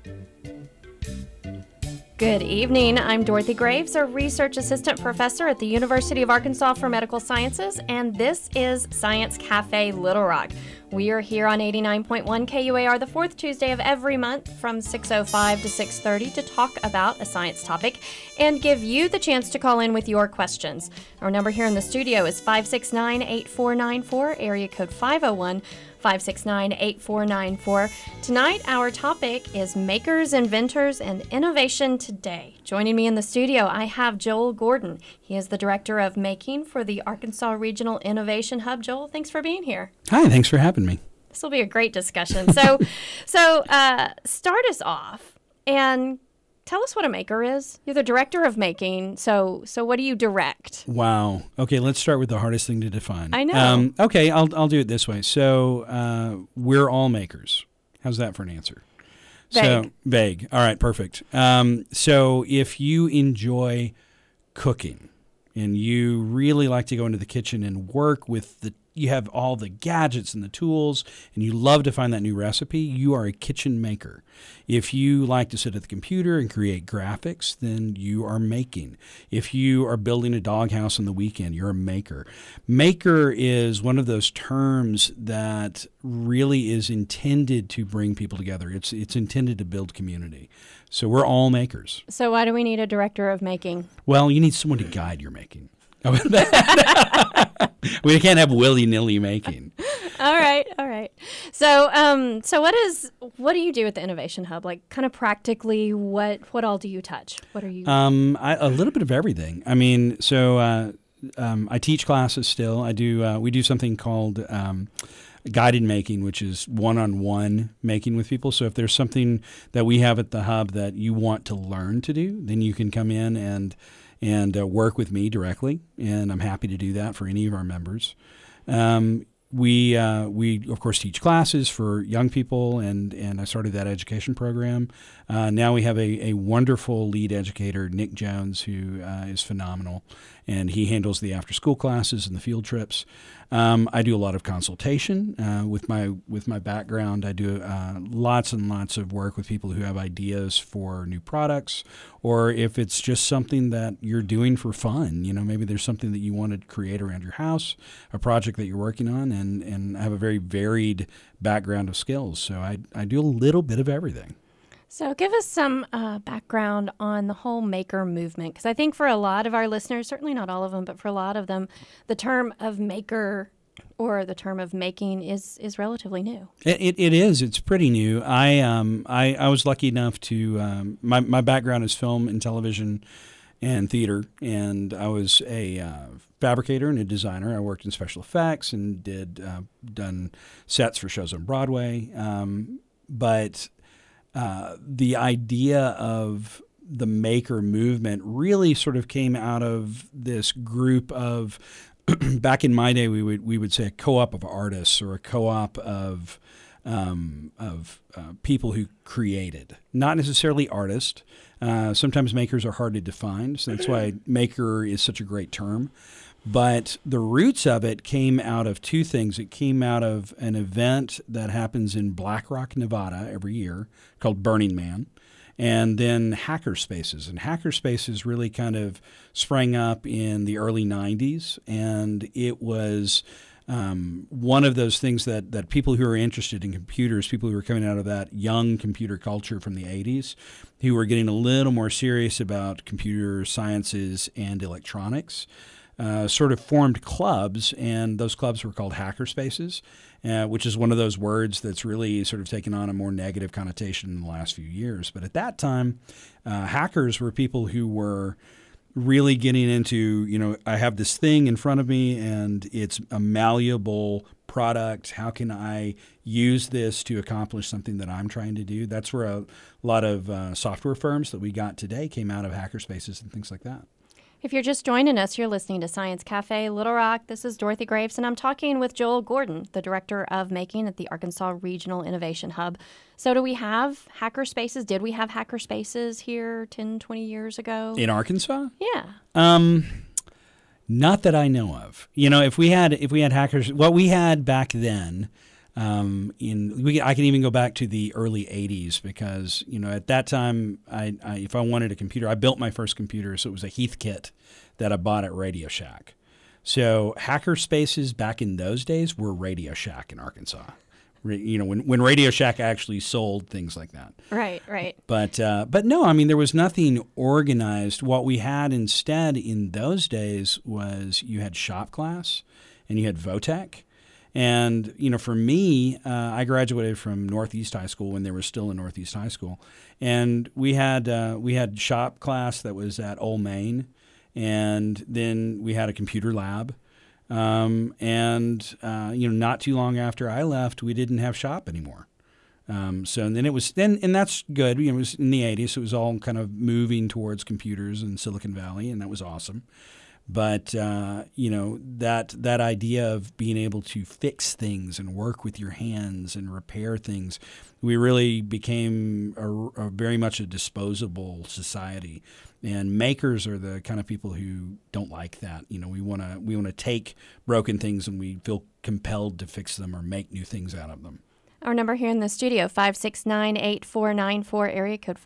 Good evening. I'm Dorothy Graves, a research assistant professor at the University of Arkansas for Medical Sciences, and this is Science Cafe Little Rock. We are here on 89.1 KUAR the fourth Tuesday of every month from 6:05 to 6:30 to talk about a science topic and give you the chance to call in with your questions. Our number here in the studio is 569-8494, area code 501-569-8494. Tonight, our topic is makers, inventors, and innovation today. Joining me in the studio, I have Joel Gordon. He is the Director of Making for the Arkansas Regional Innovation Hub. Joel, thanks for being here. Hi, thanks for having me. This will be a great discussion. So start us off and tell us what a maker is. You're the Director of Making, so what do you direct? Wow. Okay, let's start with the hardest thing to define. I know. Okay, I'll do it this way. So we're all makers. How's that for an answer? Vague. So, vague. All right, perfect. So if you enjoy cooking and you really like to go into the kitchen and work with you have all the gadgets and the tools, and you love to find that new recipe, you are a kitchen maker. If you like to sit at the computer and create graphics, then you are making. If you are building a doghouse on the weekend, you're a maker. Maker is one of those terms that really is intended to bring people together. It's intended to build community. So we're all makers. So why do we need a Director of Making? Well, you need someone to guide your making. We can't have willy-nilly making. All right. So what do you do at the Innovation Hub? Like, kind of practically, what all do you touch? What are you? A little bit of everything. I mean, so I teach classes still. We do something called guided making, which is one-on-one making with people. So if there's something that we have at the hub that you want to learn to do, then you can come in and work with me directly, and I'm happy to do that for any of our members. We of course teach classes for young people, and I started that education program. Now we have a wonderful lead educator, Nick Jones, who is phenomenal, and he handles the after-school classes and the field trips. I do a lot of consultation with my background. I do lots and lots of work with people who have ideas for new products, or if it's just something that you're doing for fun. You know, maybe there's something that you want to create around your house, a project that you're working on, and I have a very varied background of skills. So I do a little bit of everything. So give us some background on the whole maker movement, because I think for a lot of our listeners, certainly not all of them, but for a lot of them, the term of maker or the term of making is relatively new. It is. It's pretty new. I was lucky enough to my background is film and television and theater, and I was a fabricator and a designer. I worked in special effects and done sets for shows on Broadway, but the idea of the maker movement really sort of came out of this group of, back in my day, we would say a co-op of artists, or a co-op of people who created, not necessarily artists. Sometimes makers are hard to define, so that's why maker is such a great term. But the roots of it came out of two things. It came out of an event that happens in Black Rock, Nevada every year called Burning Man, and then hackerspaces. And hackerspaces really kind of sprang up in the early 90s, and it was one of those things that people who are interested in computers, people who were coming out of that young computer culture from the 80s, who were getting a little more serious about computer sciences and electronics, sort of formed clubs, and those clubs were called hackerspaces, which is one of those words that's really sort of taken on a more negative connotation in the last few years. But at that time, hackers were people who were really getting into, I have this thing in front of me and it's a malleable product. How can I use this to accomplish something that I'm trying to do? That's where a lot of software firms that we got today came out of hackerspaces and things like that. If you're just joining us, you're listening to Science Cafe Little Rock. This is Dorothy Graves, and I'm talking with Joel Gordon, the Director of Making at the Arkansas Regional Innovation Hub. So do we have hackerspaces? Did we have hackerspaces here 10, 20 years ago? In Arkansas? Yeah. Not that I know of. If we had hackers, what we had back then I can even go back to the early '80s because at that time, if I wanted a computer, I built my first computer, so it was a Heathkit that I bought at Radio Shack. So hacker spaces back in those days were Radio Shack in Arkansas. When Radio Shack actually sold things like that. Right. But no, I mean, there was nothing organized. What we had instead in those days was you had shop class and you had Votech. And, for me, I graduated from Northeast High School when there was still a Northeast High School. And we had shop class that was at Old Main. And then we had a computer lab. Not too long after I left, we didn't have shop anymore. And that's good. It was in the '80s, so it was all kind of moving towards computers in Silicon Valley, and that was awesome. But that idea of being able to fix things and work with your hands and repair things, we really became a very much a disposable society. And makers are the kind of people who don't like that. We want to take broken things and we feel compelled to fix them or make new things out of them. Our number here in the studio, 569-8494, area code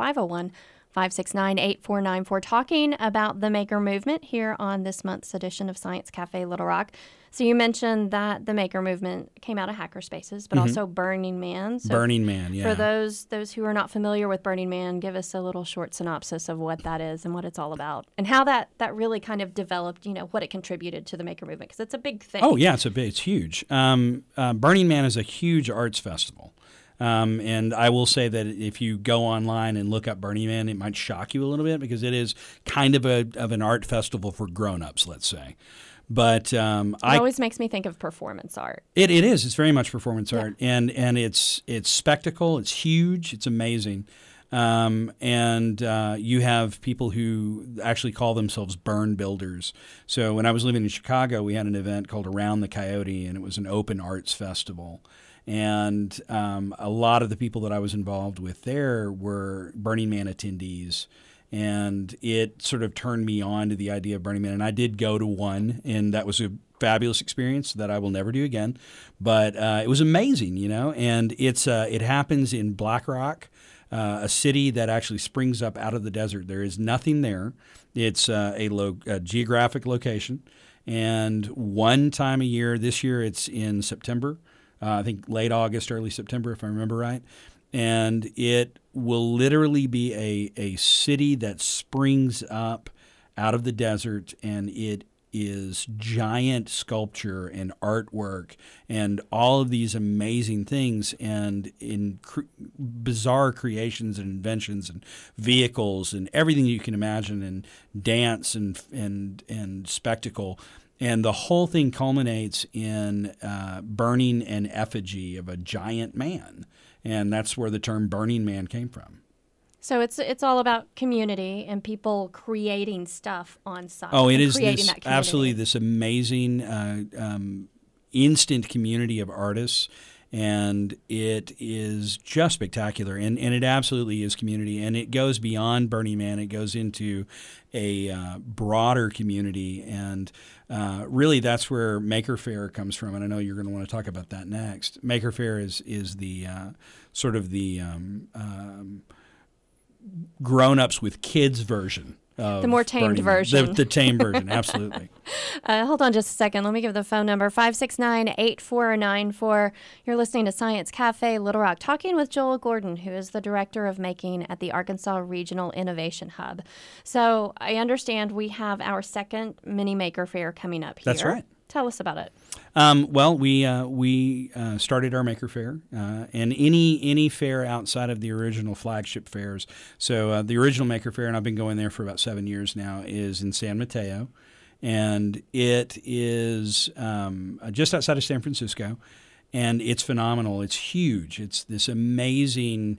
501-569-8494, talking about the maker movement here on this month's edition of Science Cafe Little Rock. So you mentioned that the maker movement came out of hackerspaces, but also Burning Man. So Burning Man, yeah. For those who are not familiar with Burning Man, give us a little short synopsis of what that is and what it's all about, and how that really kind of developed, what it contributed to the maker movement, because it's a big thing. Oh, yeah, it's huge. Burning Man is a huge arts festival. And I will say that if you go online and look up Burning Man, it might shock you a little bit because it is kind of an art festival for grown-ups, let's say. But it always makes me think of performance art. It is. It's very much performance art, and it's spectacle. It's huge. It's amazing. You have people who actually call themselves burn builders. So when I was living in Chicago, we had an event called Around the Coyote, and it was an open arts festival. And a lot of the people that I was involved with there were Burning Man attendees. And it sort of turned me on to the idea of Burning Man. And I did go to one, and that was a fabulous experience that I will never do again. But it was amazing, And it happens in Black Rock, a city that actually springs up out of the desert. There is nothing there. It's a geographic location. And one time a year, this year it's in September, I think late August, early September, if I remember right. And it will literally be a city that springs up out of the desert, and it is giant sculpture and artwork and all of these amazing things and bizarre creations and inventions and vehicles and everything you can imagine, and dance and spectacle. And the whole thing culminates in burning an effigy of a giant man. And that's where the term Burning Man came from. So it's all about community and people creating stuff on site. Oh, it is absolutely this amazing instant community of artists. And it is just spectacular. And it absolutely is community. And it goes beyond Burning Man. It goes into a broader community. And really that's where Maker Faire comes from. And I know you're going to want to talk about that next. Maker Faire is the sort of the grown-ups with kids version. The more tamed version. The tame version, absolutely. Hold on just a second. Let me give the phone number, 569-8494. You're listening to Science Cafe Little Rock, talking with Joel Gordon, who is the Director of Making at the Arkansas Regional Innovation Hub. So I understand we have our second mini Maker Faire coming up here. That's right. Tell us about it. Well, we started our Maker Faire, and any fair outside of the original flagship fairs. So the original Maker Faire, and I've been going there for about 7 years now, is in San Mateo, and it is just outside of San Francisco, and it's phenomenal. It's huge. It's this amazing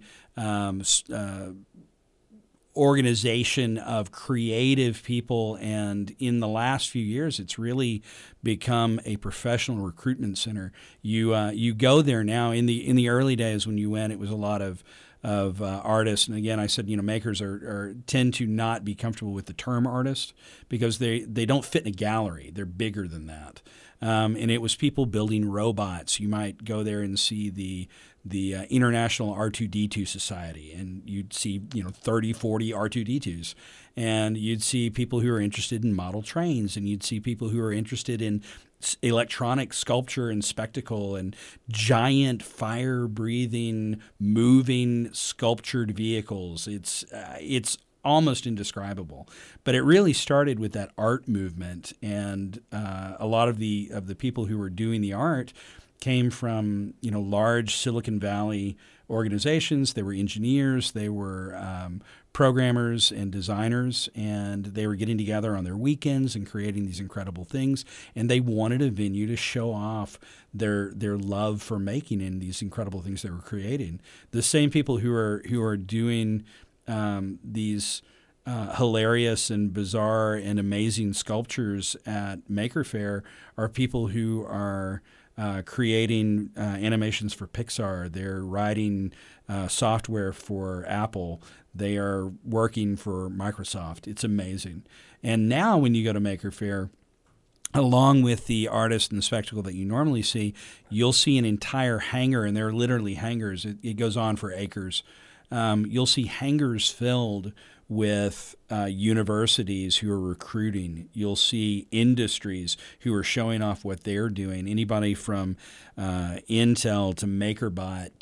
organization of creative people, and in the last few years it's really become a professional recruitment center. You go there now. In the early days when you went, it was a lot of artists. And again, I said, makers tend to not be comfortable with the term artist because they don't fit in a gallery. They're bigger than that. And it was people building robots. You might go there and see the International R2-D2 Society, and you'd see 30, 40 R2-D2s, and you'd see people who are interested in model trains, and you'd see people who are interested in electronic sculpture and spectacle and giant fire-breathing, moving sculptured vehicles. It's almost indescribable, but it really started with that art movement, and a lot of the people who were doing the art came from large Silicon Valley organizations. They were engineers, they were programmers and designers, and they were getting together on their weekends and creating these incredible things. And they wanted a venue to show off their love for making and these incredible things they were creating. The same people who are doing these hilarious and bizarre and amazing sculptures at Maker Faire are people who are creating animations for Pixar. They're writing software for Apple. They are working for Microsoft. It's amazing. And now when you go to Maker Faire, along with the artist and the spectacle that you normally see, you'll see an entire hangar, and they're literally hangars. It goes on for acres. You'll see hangars filled with universities who are recruiting. You'll see industries who are showing off what they're doing. Anybody from Intel to MakerBot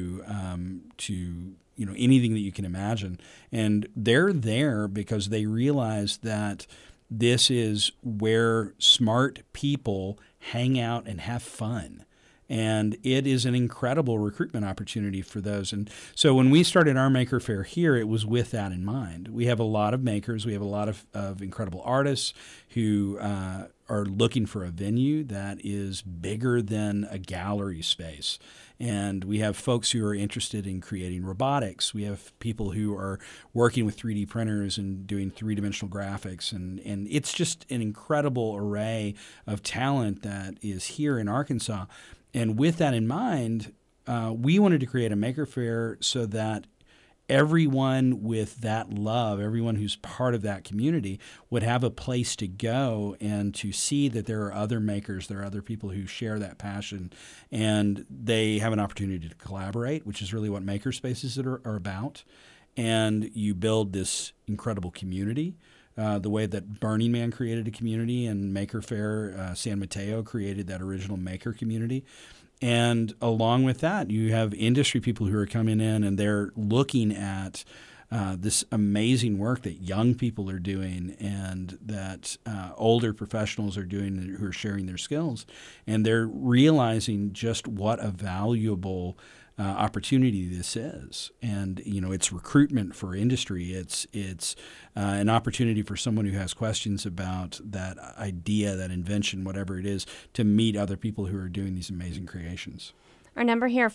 to anything that you can imagine. And they're there because they realize that this is where smart people hang out and have fun. And it is an incredible recruitment opportunity for those. And so when we started our Maker Faire here, it was with that in mind. We have a lot of makers. We have a lot of incredible artists who are looking for a venue that is bigger than a gallery space. And we have folks who are interested in creating robotics. We have people who are working with 3D printers and doing three-dimensional graphics. And it's just an incredible array of talent that is here in Arkansas. And with that in mind, we wanted to create a Maker Faire so that everyone with that love, everyone who's part of that community, would have a place to go and to see that there are other makers, there are other people who share that passion, and they have an opportunity to collaborate, which is really what maker spaces are about. And you build this incredible community. The way that Burning Man created a community and Maker Faire San Mateo created that original maker community. And along with that, you have industry people who are coming in and they're looking at this amazing work that young people are doing and that older professionals are doing who are sharing their skills. And they're realizing just what a valuable opportunity this is. And it's recruitment for industry. It's an opportunity for someone who has questions about that idea, that invention, whatever it is, to meet other people who are doing these amazing creations. Our number here,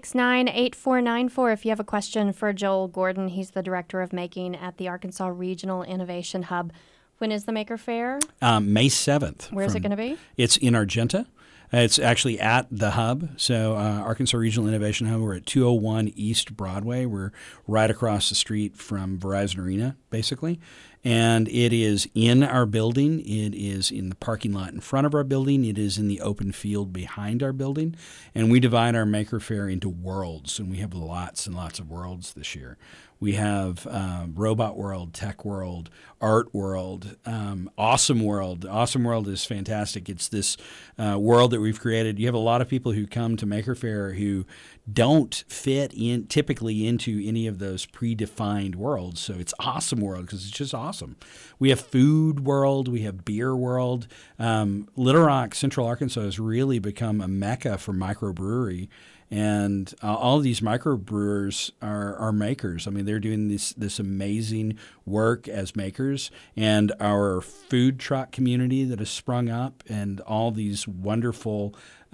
569-8494, if you have a question for Joel Gordon. He's the Director of Making at the Arkansas Regional Innovation Hub. When is the Maker Faire? May 7th. Where is it going to be? It's in Argenta. It's actually at the hub. So Arkansas Regional Innovation Hub, we're at 201 East Broadway. We're right across the street from Verizon Arena, basically. And it is in our building. It is in the parking lot in front of our building. It is in the open field behind our building. And we divide our Maker Faire into worlds, and we have lots and lots of worlds this year. We have Robot World, Tech World, Art World, Awesome World. Awesome World is fantastic. It's this world that we've created. You have a lot of people who come to Maker Faire who don't fit in typically into any of those predefined worlds. So it's Awesome World because it's just awesome. We have Food World. We have Beer World. Little Rock, Central Arkansas has really become a mecca for microbrewery. And all of these microbrewers are makers. I mean, they're doing this amazing work as makers. And our food truck community that has sprung up and all these wonderful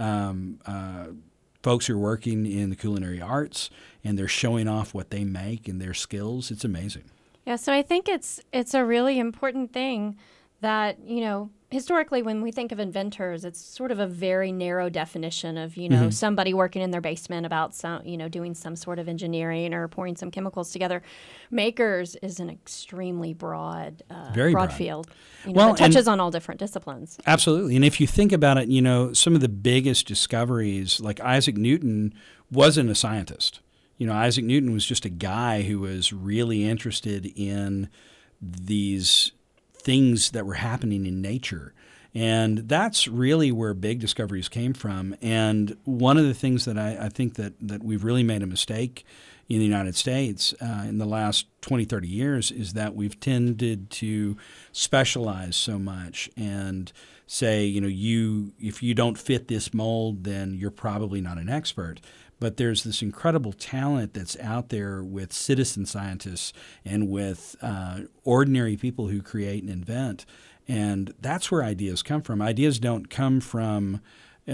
folks who are working in the culinary arts, and they're showing off what they make and their skills. It's amazing. Yeah, so I think it's a really important thing that, historically, when we think of inventors, it's sort of a very narrow definition of, you know, somebody working in their basement about some, you know, doing some sort of engineering or pouring some chemicals together. Makers is an extremely broad, Very broad field, you know, that touches on all different disciplines. Absolutely. And if you think about it, you know, some of the biggest discoveries, like Isaac Newton wasn't a scientist. You know, Isaac Newton was just a guy who was really interested in these things that were happening in nature. And that's really where big discoveries came from. And one of the things that I think that we've really made a mistake in the United States in the last 20, 30 years is that we've tended to specialize so much and say, you know, if you don't fit this mold, then you're probably not an expert. But there's this incredible talent that's out there with citizen scientists and with ordinary people who create and invent. And that's where ideas come from. Ideas don't come from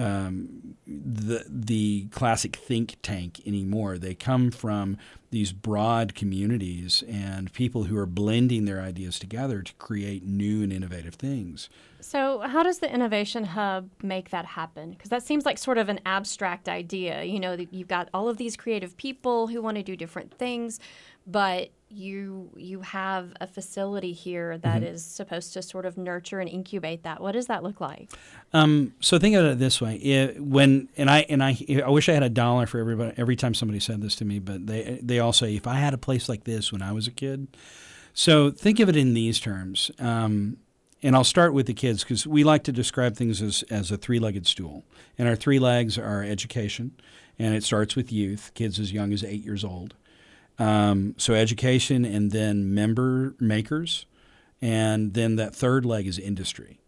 the classic think tank anymore. They come from these broad communities and people who are blending their ideas together to create new and innovative things. So how does the Innovation Hub make that happen? Because that seems like sort of an abstract idea. You know, you've got all of these creative people who want to do different things, but you have a facility here that is supposed to sort of nurture and incubate that. What does that look like? So think of it this way: I wish I had $1 for everybody every time somebody said this to me, but they all say, if I had a place like this when I was a kid. So think of it in these terms. And I'll start with the kids because we like to describe things as a three-legged stool. And our three legs are education, and it starts with youth, kids as young as 8 years old. So education and then member makers, and then that third leg is industry.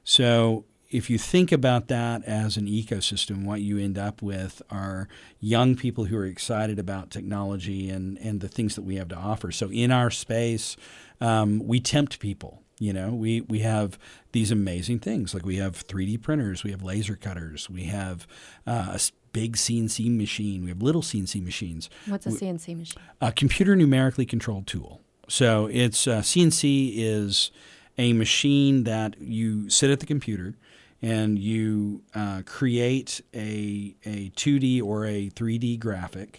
So if you think about that as an ecosystem, what you end up with are young people who are excited about technology and the things that we have to offer. So in our space, we tempt people. You know, we have these amazing things. Like we have 3D printers, we have laser cutters, we have a big CNC machine, we have little CNC machines. What's a CNC machine? A computer numerically controlled tool. So it's CNC is a machine that you sit at the computer and you create a 2D or a 3D graphic,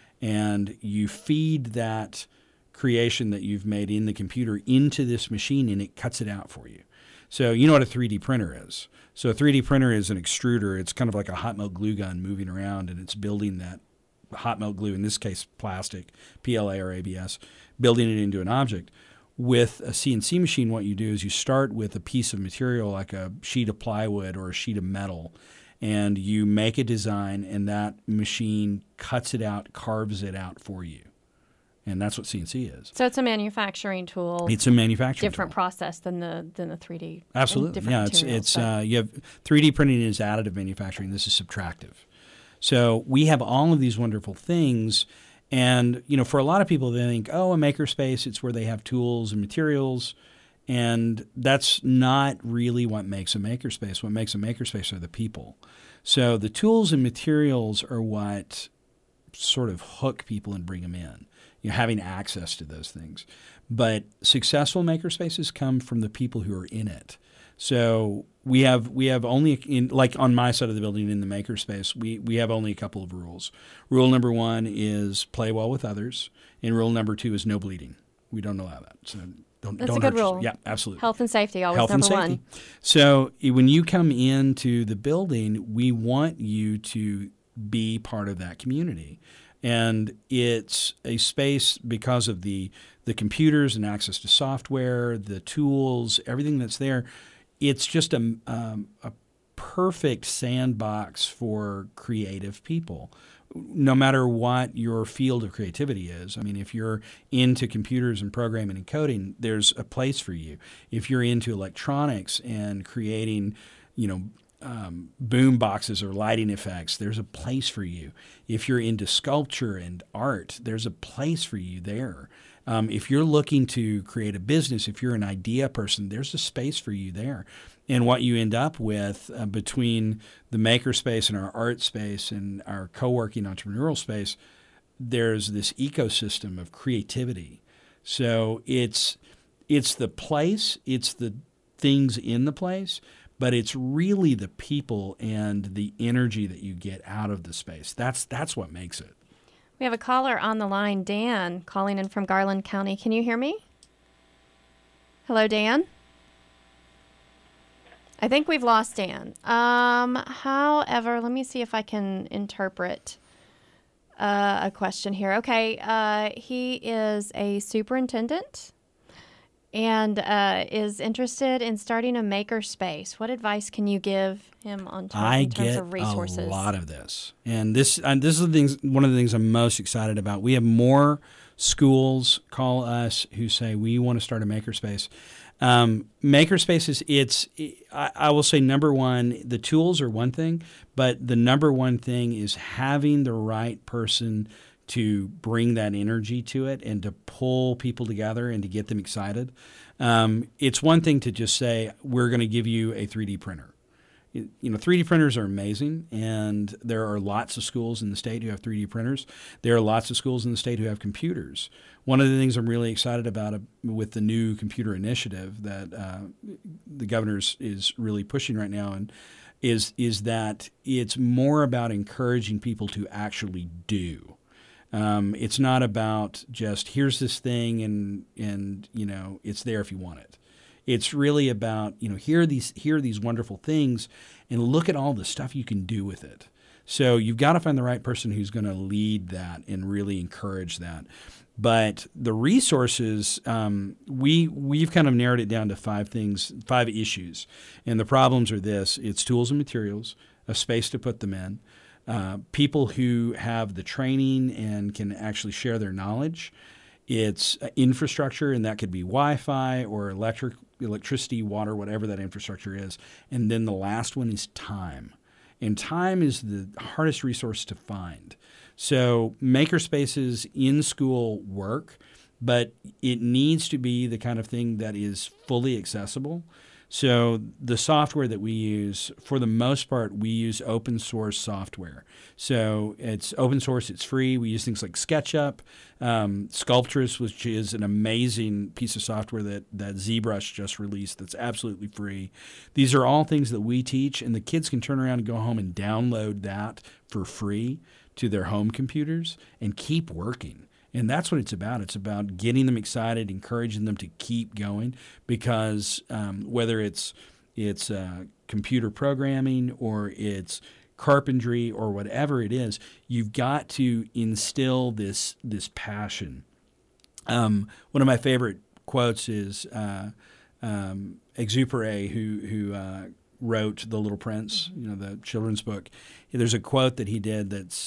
and you feed that creation that you've made in the computer into this machine, and it cuts it out for you. So you know what a 3D printer is. So a 3D printer is an extruder. It's kind of like a hot melt glue gun moving around, and it's building that hot melt glue, in this case plastic, PLA or ABS, building it into an object. With a CNC machine, what you do is you start with a piece of material like a sheet of plywood or a sheet of metal, and you make a design, and that machine cuts it out, carves it out for you. And that's what CNC is. So it's a manufacturing tool. It's a manufacturing different tool. Process than the 3D. Absolutely. Yeah, it's you have 3D printing is additive manufacturing. This is subtractive. So we have all of these wonderful things, and you know, for a lot of people, they think, oh, a makerspace, it's where they have tools and materials, and that's not really what makes a makerspace. What makes a makerspace are the people. So the tools and materials are what sort of hook people and bring them in. You know, having access to those things. But successful makerspaces come from the people who are in it. So we have only, like on my side of the building in the makerspace, we have only a couple of rules. Rule number 1 is play well with others, and rule number 2 is no bleeding. We don't allow that. So don't That's don't a good hurt rule. yourself. Yeah, absolutely. Health and safety, always Health number and safety. 1. So when you come into the building, we want you to be part of that community. And it's a space because of the computers and access to software, the tools, everything that's there. It's just a perfect sandbox for creative people, no matter what your field of creativity is. I mean, if you're into computers and programming and coding, there's a place for you. If you're into electronics and creating, you know, boom boxes or lighting effects, there's a place for you. If you're into sculpture and art, there's a place for you there. If you're looking to create a business, if you're an idea person, there's a space for you there. And what you end up with between the makerspace and our art space and our co-working entrepreneurial space, there's this ecosystem of creativity. So it's the place, it's the things in the place, but it's really the people and the energy that you get out of the space. That's what makes it. We have a caller on the line, Dan, calling in from Garland County. Can you hear me? Hello, Dan? I think we've lost Dan. However, let me see if I can interpret a question here. Okay, he is a superintendent and is interested in starting a makerspace. What advice can you give him in terms of resources? I get a lot of this, and this is one of the things I'm most excited about. We have more schools call us who say we want to start a makerspace. Makerspaces, I will say, number one, the tools are one thing, but the number one thing is having the right person to bring that energy to it and to pull people together and to get them excited. It's one thing to just say, we're going to give you a 3D printer. 3D printers are amazing, and there are lots of schools in the state who have 3D printers. There are lots of schools in the state who have computers. One of the things I'm really excited about with the new computer initiative that the governor is really pushing right now is that it's more about encouraging people to actually do. It's not about just here's this thing and it's there if you want it. It's really about, here are these wonderful things, and look at all the stuff you can do with it. So you've got to find the right person who's going to lead that and really encourage that. But the resources, we've kind of narrowed it down to 5 issues. And the problems are this: it's tools and materials, a space to put them in, people who have the training and can actually share their knowledge. It's infrastructure, and that could be Wi-Fi or electricity, water, whatever that infrastructure is. And then the last one is time. And time is the hardest resource to find. So makerspaces in school work, but it needs to be the kind of thing that is fully accessible. So the software that we use, for the most part, we use open source software. So it's open source, it's free. We use things like SketchUp, Sculptris, which is an amazing piece of software that ZBrush just released that's absolutely free. These are all things that we teach, and the kids can turn around and go home and download that for free to their home computers and keep working. And that's what it's about. It's about getting them excited, encouraging them to keep going, because whether it's computer programming or it's carpentry or whatever it is, you've got to instill this passion. One of my favorite quotes is Exupéry, who wrote The Little Prince, the children's book. There's a quote that he did that's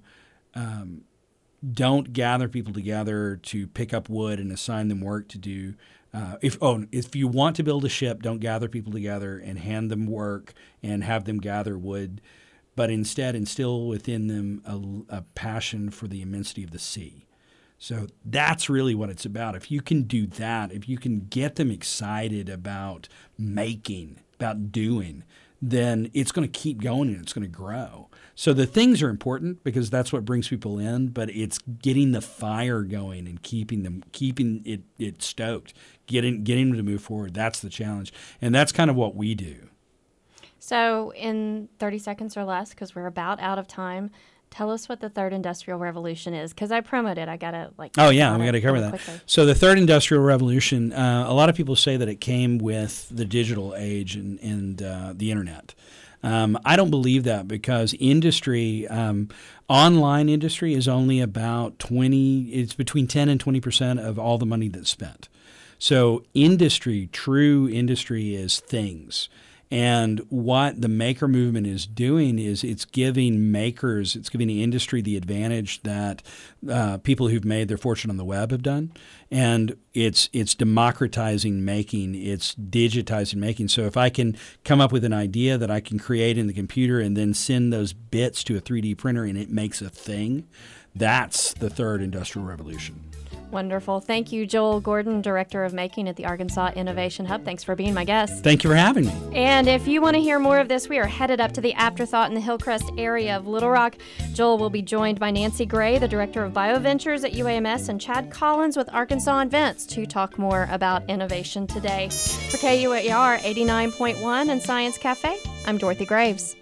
don't gather people together to pick up wood and assign them work to do. If you want to build a ship, don't gather people together and hand them work and have them gather wood, but instead instill within them a passion for the immensity of the sea. So that's really what it's about. If you can do that, if you can get them excited about making, about doing, then it's going to keep going and it's going to grow. So the things are important because that's what brings people in, but it's getting the fire going and keeping it stoked, getting them to move forward. That's the challenge. And that's kind of what we do. So in 30 seconds or less, because we're about out of time, tell us what the third industrial revolution is, because I promoted. I got to Oh, yeah, we got to cover that. Quickly. So the third industrial revolution, a lot of people say that it came with the digital age and the internet. I don't believe that, because industry, online industry is only about it's between 10 and 20% of all the money that's spent. So true industry is things. And what the maker movement is doing is it's giving the industry the advantage that people who've made their fortune on the web have done. And it's democratizing making, it's digitizing making. So if I can come up with an idea that I can create in the computer and then send those bits to a 3D printer and it makes a thing, that's the third industrial revolution. Wonderful. Thank you, Joel Gordon, Director of Making at the Arkansas Innovation Hub. Thanks for being my guest. Thank you for having me. And if you want to hear more of this, we are headed up to the Afterthought in the Hillcrest area of Little Rock. Joel will be joined by Nancy Gray, the Director of BioVentures at UAMS, and Chad Collins with Arkansas Invents to talk more about innovation today. For KUAR 89.1 and Science Cafe, I'm Dorothy Graves.